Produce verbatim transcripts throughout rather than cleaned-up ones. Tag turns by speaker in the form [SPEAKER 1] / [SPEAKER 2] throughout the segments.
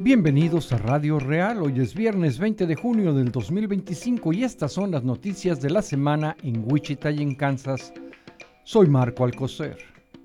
[SPEAKER 1] Bienvenidos a Radio Real. Hoy es viernes veinte de junio del dos mil veinticinco y estas son las noticias de la semana en Wichita y en Kansas. Soy Marco Alcocer.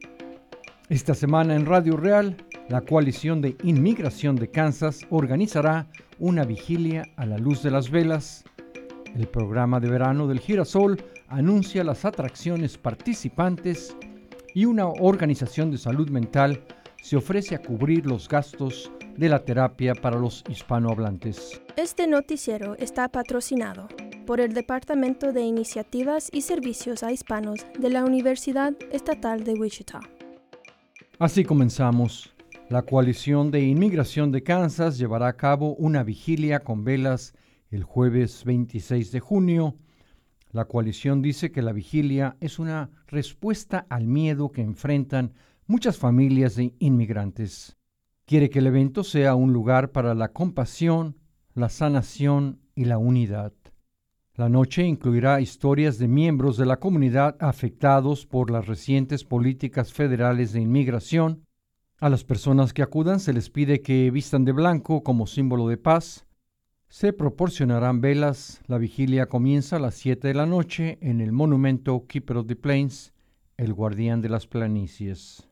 [SPEAKER 1] Esta semana en Radio Real, la Coalición de Inmigración de Kansas organizará una vigilia a la luz de las velas. El programa de verano del Girasol anuncia las atracciones participantes y una organización de salud mental se ofrece a cubrir los gastos de la terapia para los hispanohablantes.
[SPEAKER 2] Este noticiero está patrocinado por el Departamento de Iniciativas y Servicios a Hispanos de la Universidad Estatal de Wichita.
[SPEAKER 1] Así comenzamos. La Coalición de Inmigración de Kansas llevará a cabo una vigilia con velas el jueves veintiséis de junio. La coalición dice que la vigilia es una respuesta al miedo que enfrentan muchas familias de inmigrantes. Quiere que el evento sea un lugar para la compasión, la sanación y la unidad. La noche incluirá historias de miembros de la comunidad afectados por las recientes políticas federales de inmigración. A las personas que acudan se les pide que vistan de blanco como símbolo de paz. Se proporcionarán velas. La vigilia comienza a las siete de la noche en el monumento Keeper of the Plains, el guardián de las planicies.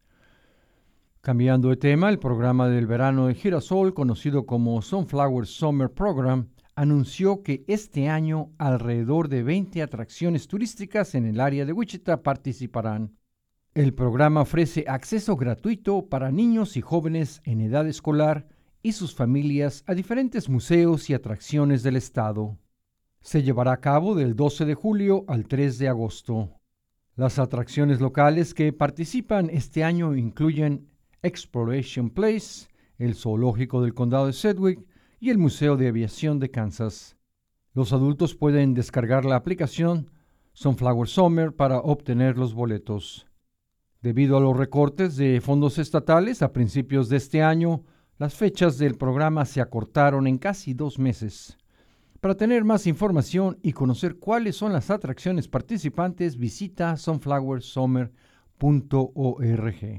[SPEAKER 1] Cambiando de tema, el programa del verano de Girasol, conocido como Sunflower Summer Program, anunció que este año alrededor de veinte atracciones turísticas en el área de Wichita participarán. El programa ofrece acceso gratuito para niños y jóvenes en edad escolar y sus familias a diferentes museos y atracciones del estado. Se llevará a cabo del doce de julio al tres de agosto. Las atracciones locales que participan este año incluyen Exploration Place, el Zoológico del Condado de Sedgwick y el Museo de Aviación de Kansas. Los adultos pueden descargar la aplicación Sunflower Summer para obtener los boletos. Debido a los recortes de fondos estatales a principios de este año, las fechas del programa se acortaron en casi dos meses. Para tener más información y conocer cuáles son las atracciones participantes, visita sunflower summer punto org.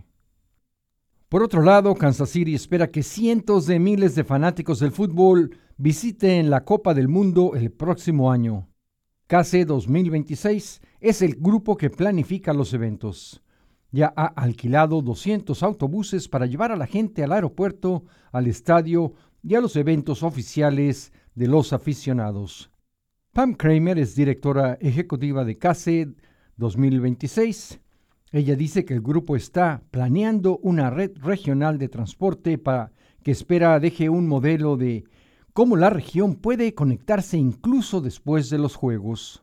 [SPEAKER 1] Por otro lado, Kansas City espera que cientos de miles de fanáticos del fútbol visiten la Copa del Mundo el próximo año. K C dos mil veintiséis es el grupo que planifica los eventos. Ya ha alquilado doscientos autobuses para llevar a la gente al aeropuerto, al estadio y a los eventos oficiales de los aficionados. Pam Kramer es directora ejecutiva de K C dos mil veintiséis. Ella dice que el grupo está planeando una red regional de transporte para que espera deje un modelo de cómo la región puede conectarse incluso después de los Juegos.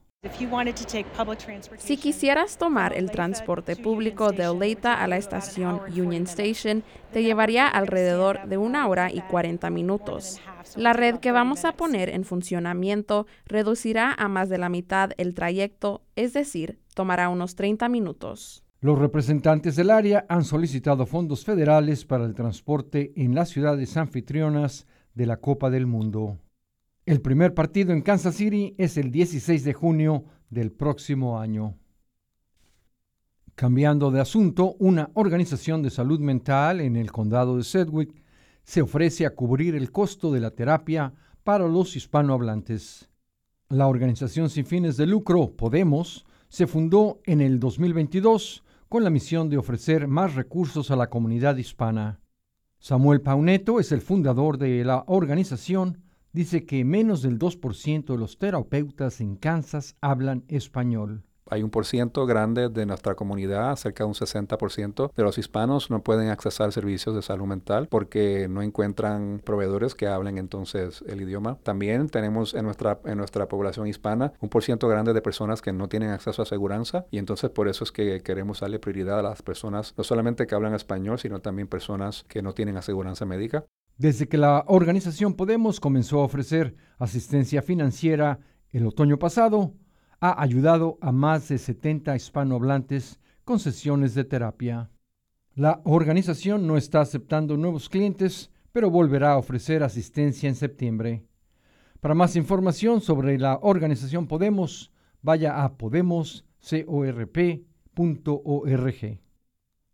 [SPEAKER 3] Si quisieras tomar el transporte público de Olathe a la estación Union Station, te llevaría alrededor de una hora y cuarenta minutos. La red que vamos a poner en funcionamiento reducirá a más de la mitad el trayecto, es decir, tomará unos treinta minutos.
[SPEAKER 1] Los representantes del área han solicitado fondos federales para el transporte en las ciudades anfitrionas de la Copa del Mundo. El primer partido en Kansas City es el dieciséis de junio del próximo año. Cambiando de asunto, una organización de salud mental en el condado de Sedgwick se ofrece a cubrir el costo de la terapia para los hispanohablantes. La organización sin fines de lucro, Podemos, se fundó en el dos mil veintidós con la misión de ofrecer más recursos a la comunidad hispana. Samuel Pauneto es el fundador de la organización. Dice que menos del dos por ciento de los terapeutas en Kansas hablan español.
[SPEAKER 4] Hay un por ciento grande de nuestra comunidad, cerca de un sesenta por ciento de los hispanos no pueden accesar servicios de salud mental porque no encuentran proveedores que hablen entonces el idioma. También tenemos en nuestra, en nuestra población hispana un por ciento grande de personas que no tienen acceso a aseguranza y entonces por eso es que queremos darle prioridad a las personas, no solamente que hablan español, sino también personas que no tienen aseguranza médica.
[SPEAKER 1] Desde que la organización Podemos comenzó a ofrecer asistencia financiera el otoño pasado, ha ayudado a más de setenta hispanohablantes con sesiones de terapia. La organización no está aceptando nuevos clientes, pero volverá a ofrecer asistencia en septiembre. Para más información sobre la organización Podemos, vaya a podemos corp punto org.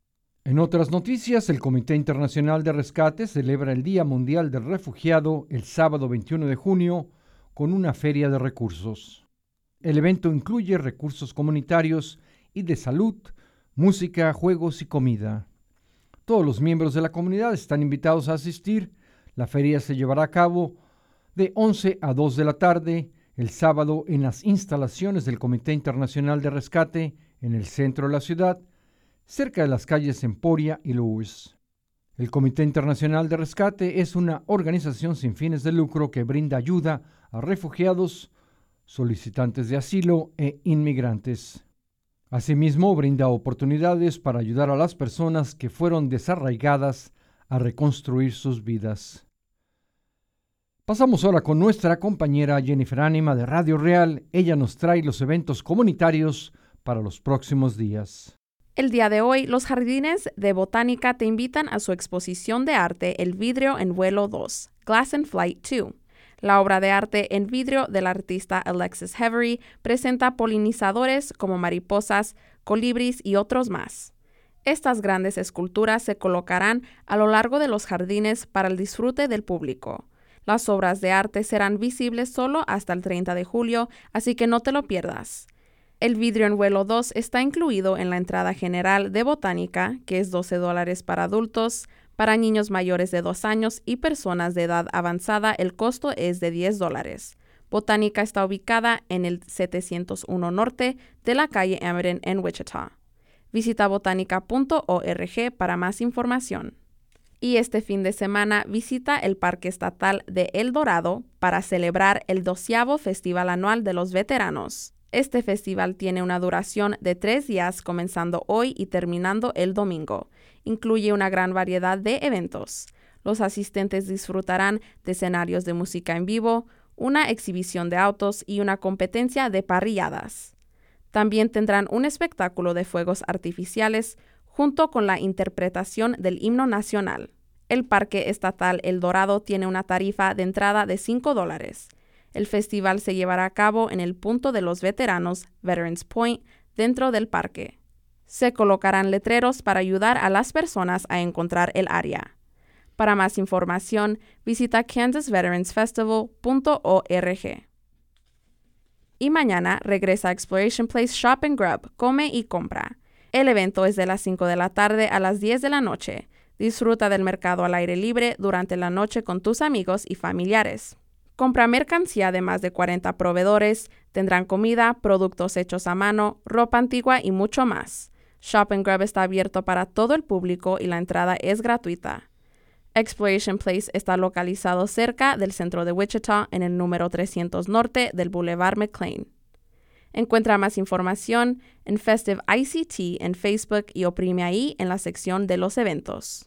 [SPEAKER 1] En otras noticias, el Comité Internacional de Rescate celebra el Día Mundial del Refugiado el sábado veintiuno de junio con una feria de recursos. El evento incluye recursos comunitarios y de salud, música, juegos y comida. Todos los miembros de la comunidad están invitados a asistir. La feria se llevará a cabo de once a dos de la tarde el sábado en las instalaciones del Comité Internacional de Rescate en el centro de la ciudad, cerca de las calles Emporia y Lewis. El Comité Internacional de Rescate es una organización sin fines de lucro que brinda ayuda a refugiados, solicitantes de asilo e inmigrantes. Asimismo, brinda oportunidades para ayudar a las personas que fueron desarraigadas a reconstruir sus vidas. Pasamos ahora con nuestra compañera Jennifer Anima de Radio Real. Ella nos trae los eventos comunitarios para los próximos días.
[SPEAKER 3] El día de hoy, los jardines de botánica te invitan a su exposición de arte El vidrio en vuelo dos, Glass in Flight dos. La obra de arte en vidrio del artista Alexis Hevery presenta polinizadores como mariposas, colibris y otros más. Estas grandes esculturas se colocarán a lo largo de los jardines para el disfrute del público. Las obras de arte serán visibles solo hasta el treinta de julio, así que no te lo pierdas. El vidrio en vuelo dos está incluido en la entrada general de botánica, que es doce dólares para adultos. Para niños mayores de dos años y personas de edad avanzada, el costo es de diez dólares. Botánica está ubicada en el setecientos uno Norte de la calle Ameren en Wichita. Visita botánica punto org para más información. Y este fin de semana visita el Parque Estatal de El Dorado para celebrar el doceavo Festival Anual de los Veteranos. Este festival tiene una duración de tres días, comenzando hoy y terminando el domingo. Incluye una gran variedad de eventos. Los asistentes disfrutarán de escenarios de música en vivo, una exhibición de autos y una competencia de parrilladas. También tendrán un espectáculo de fuegos artificiales junto con la interpretación del himno nacional. El Parque Estatal El Dorado tiene una tarifa de entrada de cinco dólares. El festival se llevará a cabo en el punto de los veteranos, Veterans Point, dentro del parque. Se colocarán letreros para ayudar a las personas a encontrar el área. Para más información, visita kansas veterans festival punto org. Y mañana regresa a Exploration Place Shop and Grub, come y compra. El evento es de las cinco de la tarde a las diez de la noche. Disfruta del mercado al aire libre durante la noche con tus amigos y familiares. Compra mercancía de más de cuarenta proveedores, tendrán comida, productos hechos a mano, ropa antigua y mucho más. Shop and Grub está abierto para todo el público y la entrada es gratuita. Exploration Place está localizado cerca del centro de Wichita en el número trescientos Norte del Boulevard McLean. Encuentra más información en Festive I C T en Facebook y oprime ahí en la sección de los eventos.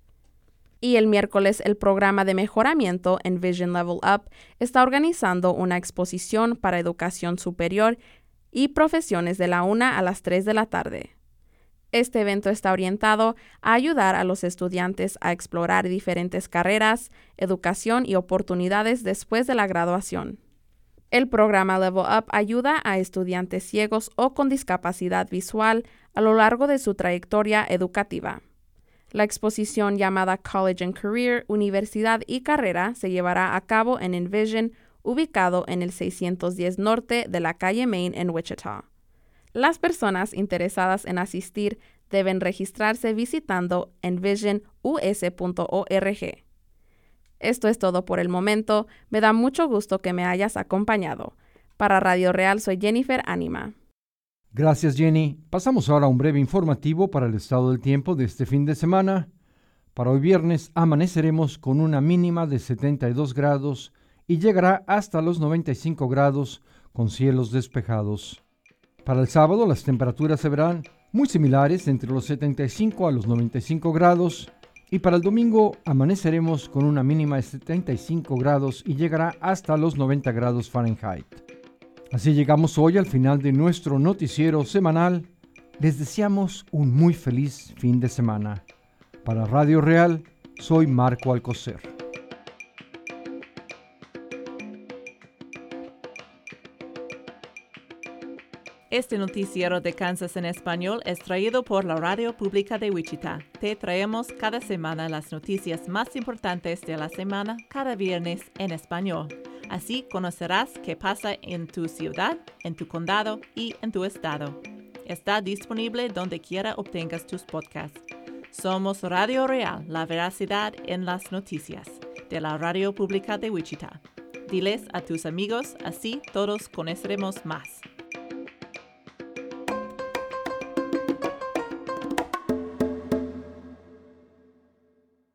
[SPEAKER 3] Y el miércoles, el programa de mejoramiento Envision Level Up está organizando una exposición para educación superior y profesiones de la una a las tres de la tarde. Este evento está orientado a ayudar a los estudiantes a explorar diferentes carreras, educación y oportunidades después de la graduación. El programa Level Up ayuda a estudiantes ciegos o con discapacidad visual a lo largo de su trayectoria educativa. La exposición llamada College and Career, Universidad y Carrera se llevará a cabo en Envision, ubicado en el seiscientos diez Norte de la calle Main en Wichita. Las personas interesadas en asistir deben registrarse visitando envision u s punto org. Esto es todo por el momento. Me da mucho gusto que me hayas acompañado. Para Radio Real soy Jennifer Anima.
[SPEAKER 1] Gracias, Jenny. Pasamos ahora a un breve informativo para el estado del tiempo de este fin de semana. Para hoy viernes amaneceremos con una mínima de setenta y dos grados y llegará hasta los noventa y cinco grados con cielos despejados. Para el sábado las temperaturas se verán muy similares entre los setenta y cinco a los noventa y cinco grados y para el domingo amaneceremos con una mínima de setenta y cinco grados y llegará hasta los noventa grados Fahrenheit. Así llegamos hoy al final de nuestro noticiero semanal. Les deseamos un muy feliz fin de semana. Para Radio Real, soy Marco Alcocer.
[SPEAKER 5] Este noticiero de Kansas en español es traído por la Radio Pública de Wichita. Te traemos cada semana las noticias más importantes de la semana, cada viernes en español. Así conocerás qué pasa en tu ciudad, en tu condado y en tu estado. Está disponible donde quiera obtengas tus podcasts. Somos Radio Real, la veracidad en las noticias, de la Radio Pública de Wichita. Diles a tus amigos, así todos conoceremos más.